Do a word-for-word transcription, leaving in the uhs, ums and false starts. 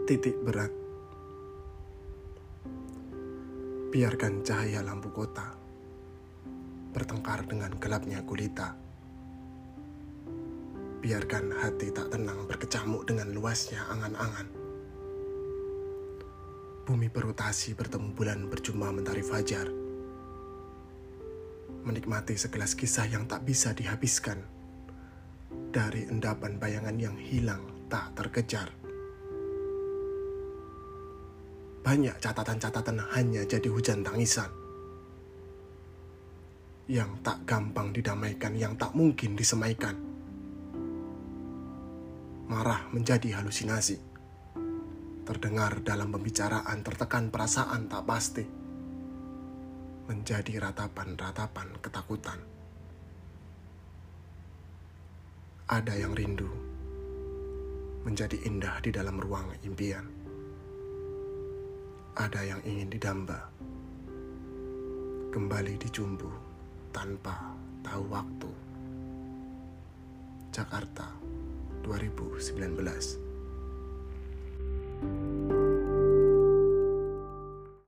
Titik berat. Biarkan cahaya lampu kota bertengkar dengan gelapnya gulita. Biarkan hati tak tenang berkecamuk dengan luasnya angan-angan. Bumi berotasi bertemu bulan berjumpa mentari fajar. Menikmati segelas kisah yang tak bisa dihabiskan dari endapan bayangan yang hilang tak terkejar. Banyak catatan-catatan hanya jadi hujan tangisan yang tak gampang didamaikan, yang tak mungkin disemaikan. Marah menjadi halusinasi, terdengar dalam pembicaraan, tertekan perasaan tak pasti, menjadi ratapan-ratapan ketakutan. Ada yang rindu menjadi indah di dalam ruang impian. Ada yang ingin didamba, kembali dijumbu tanpa tahu waktu. Jakarta, dua ribu sembilan belas.